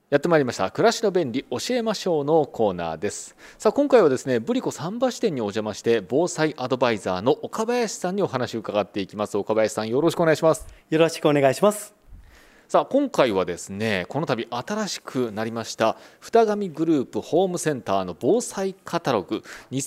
やってまいりました。暮らしの便利教えましょうのコーナーです。さあ今回はですね、ブリコ桟橋店にお邪魔して防災アドバイザーの岡林さんにお話を伺っていきます。岡林さん、よろしくお願いします。 よろしくお願いします。 さあ今回はですね、この度新しくなりました二上グループホームセンターの防災カタログ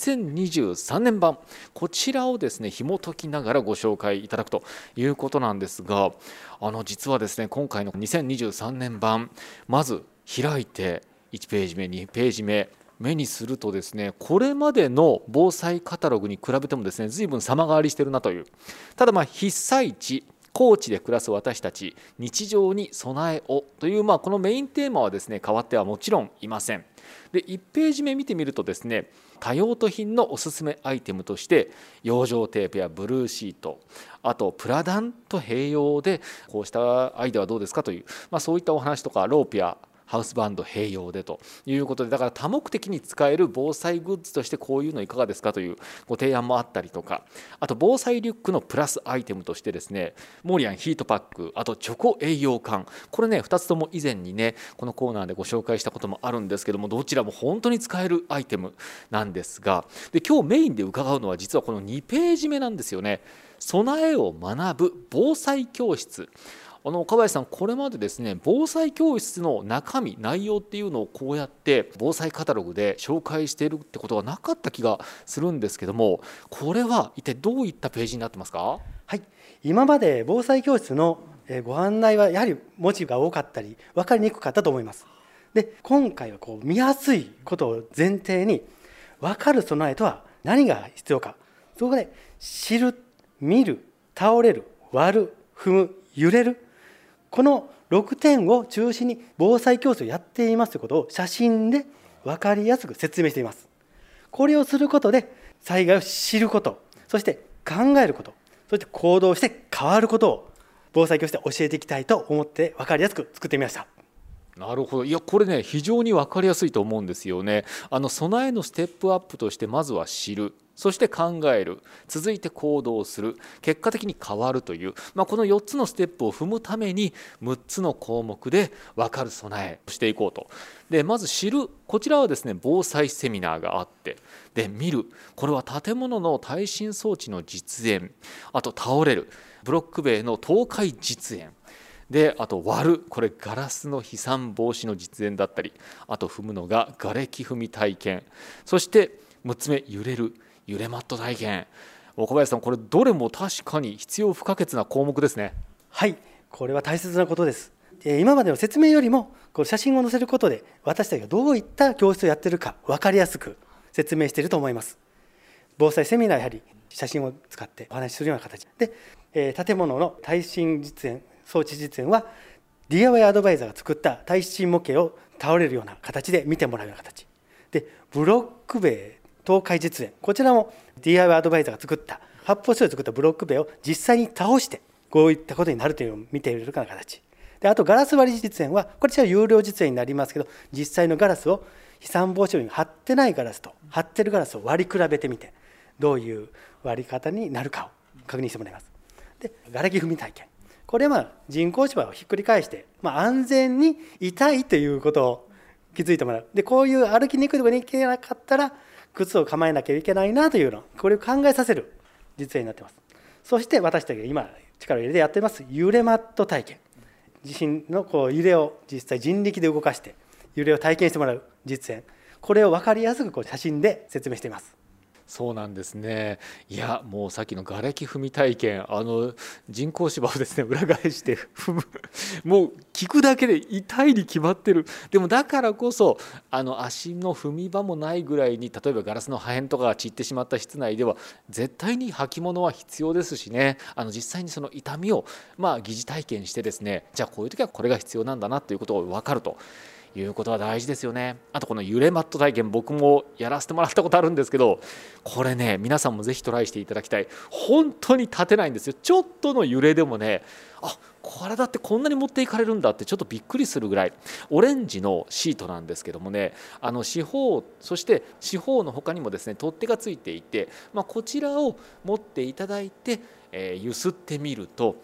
2023年版、こちらをですね紐解きながらご紹介いただくということなんですが、実はですね今回の2023年版、まず開いて1ページ目2ページ目にするとですね、これまでの防災カタログに比べてもですね随分様変わりしてるなという。ただ被災地高知で暮らす私たち、日常に備えをという、このメインテーマはですね変わってはもちろんいません。で1ページ目見てみるとですね、多用途品のおすすめアイテムとして養生テープやブルーシート、あとプラダンと併用でこうしたアイデアはどうですかという、そういったお話とか、ロープやハウスバンド併用でということで、だから多目的に使える防災グッズとしてこういうのいかがですかというご提案もあったりとか、あと防災リュックのプラスアイテムとしてですね、モリアンヒートパック、あとチョコ栄養缶、これね2つとも以前にねこのコーナーでご紹介したこともあるんですけども、どちらも本当に使えるアイテムなんですが、で今日メインで伺うのは実はこの2ページ目なんですよね。備えを学ぶ防災教室。岡林さん、これまでですね防災教室の中身内容っていうのをこうやって防災カタログで紹介しているってことがなかった気がするんですけども、これは一体どういったページになってますか？ はい、今まで防災教室のご案内はやはり文字が多かったり分かりにくかったと思います。で、今回は見やすいことを前提に、分かる備えとは何が必要か、そこで知る、見る、倒れる、割る、踏む、揺れる、この6点を中心に防災教室をやっていますということを写真で分かりやすく説明しています。これをすることで災害を知ること、そして考えること、そして行動して変わることを防災教室で教えていきたいと思って分かりやすく作ってみました。 なるほど。いやこれね非常に分かりやすいと思うんですよね。備えのステップアップとして、まずは知る、そして考える、続いて行動する、結果的に変わるという、この4つのステップを踏むために6つの項目で分かる備えをしていこうと。でまず知る、こちらはですね防災セミナーがあって、で見る、これは建物の耐震装置の実演、あと倒れる、ブロック塀の倒壊実演で、あと割る、これガラスの飛散防止の実演だったり、あと踏むのが瓦礫踏み体験、そして6つ目揺れる、揺れマット体験。岡林さん、これどれも確かに必要不可欠な項目ですね。 はい、これは大切なことです。今までの説明よりもこの写真を載せることで、私たちがどういった教室をやっているか分かりやすく説明していると思います。防災セミナーはやはり写真を使ってお話しするような形で、建物の耐震実演、装置実演は DIY アドバイザーが作った耐震模型を倒れるような形で見てもらうような形で、ブロック塀倒壊実演、こちらも DIY アドバイザーが作った発泡スチロールで作ったブロック塀を実際に倒してこういったことになるというのを見ているような形で、あとガラス割り実演はこちら有料実演になりますけど、実際のガラスを飛散防止用に貼ってないガラスと貼ってるガラスを割り比べてみて、どういう割り方になるかを確認してもらいます。で、瓦礫踏み体験、これは人工芝をひっくり返して、安全に痛いということを気づいてもらう。で、こういう歩きにくいところに行けなかったら靴を構えなきゃいけないなというの、これを考えさせる実演になっています。そして私たちが今力を入れてやっています揺れマット体験、地震の揺れを実際人力で動かして揺れを体験してもらう実演、これを分かりやすく写真で説明しています。 そうなんですね。いやもうさっきの瓦礫踏み体験、人工芝をですね裏返して踏むもう聞くだけで痛いに決まってる。でもだからこそ足の踏み場もないぐらいに、例えばガラスの破片とかが散ってしまった室内では絶対に履物は必要ですしね、実際にその痛みを疑似体験してですね、じゃあこういう時はこれが必要なんだなということが分かるということは大事ですよね。あとこの揺れマット体験、僕もやらせてもらったことあるんですけど、これね皆さんもぜひトライしていただきたい。本当に立てないんですよ。ちょっとの揺れでもね、これだってこんなに持っていかれるんだってちょっとびっくりするぐらい。オレンジのシートなんですけどもね、四方、そして四方の他にもですね取っ手がついていて、こちらを持っていただいて、揺すってみると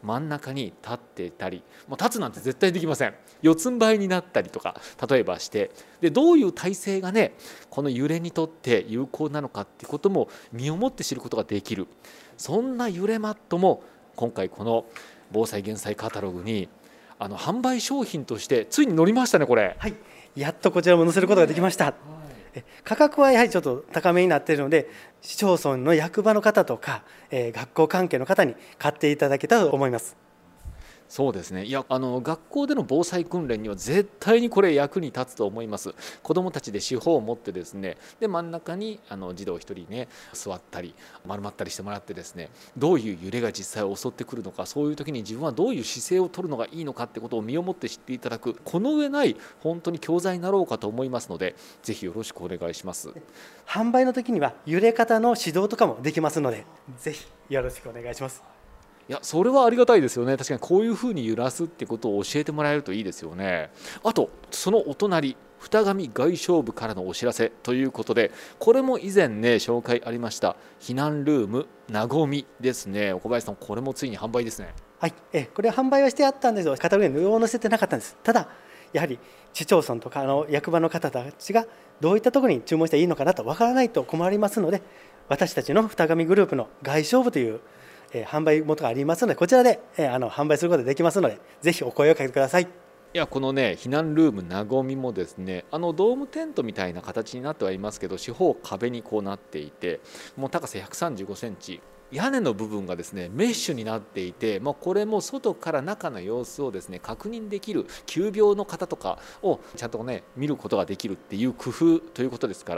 真ん中に立っていたり、もう立つなんて絶対できません。四つん這いになったりとか例えばして、でどういう体勢がねこの揺れにとって有効なのかっていうことも身をもって知ることができる、そんな揺れマットも今回この防災減災カタログに販売商品としてついに載りましたね。これ、 はい、やっとこちらも載せることができました。価格はやはりちょっと高めになっているので、市町村の役場の方とか、学校関係の方に買っていただけたらと思います。 そうですね。いや学校での防災訓練には絶対にこれ役に立つと思います。子どもたちで手法を持ってですね、で真ん中に児童一人ね座ったり丸まったりしてもらってですね、どういう揺れが実際襲ってくるのか、そういう時に自分はどういう姿勢を取るのがいいのかってことを身をもって知っていただく、この上ない本当に教材になろうかと思いますので、ぜひよろしくお願いします。 販売の時には揺れ方の指導とかもできますので、ぜひよろしくお願いします。 いやそれはありがたいですよね。確かにこういうふうに揺らすってことを教えてもらえるといいですよね。あとそのお隣、二上外商部からのお知らせということで、これも以前ね紹介ありました避難ルームなごみですね。岡林さん、これもついに販売ですね。 はい、これは販売はしてあったんですが、カタログに載せてなかったんです。ただやはり市町村とか役場の方たちがどういったところに注文したらいいのかなとわからないと困りますので、私たちの二上グループの外商部という販売元がありますので、こちらで販売することができますので、ぜひお声をかけてください。 いやこのね避難ルームなごみもですね、ドームテントみたいな形になってはいますけど、四方壁にこうなっていて、もう高さ135センチ、屋根の部分がですねメッシュになっていて、これも外から中の様子をですね確認できる、急病の方とかをちゃんとね見ることができるっていう工夫ということですから、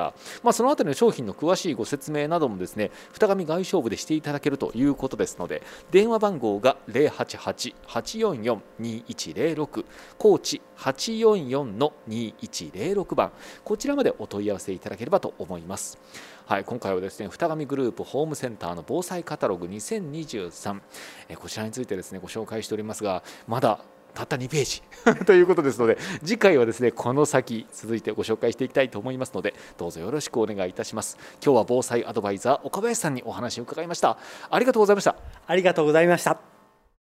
そのあたりの商品の詳しいご説明などもですね二上外商部でしていただけるということですので、電話番号が 088-844-2106 高知844の2106番、こちらまでお問い合わせいただければと思います。はい、今回はですね二上グループホームセンターの防災カタログ2023、こちらについてですねご紹介しておりますが、まだたった2ページということですので、次回はですねこの先続いてご紹介していきたいと思いますので、どうぞよろしくお願いいたします。今日は防災アドバイザー岡林さんにお話を伺いました。ありがとうございました。 ありがとうございました。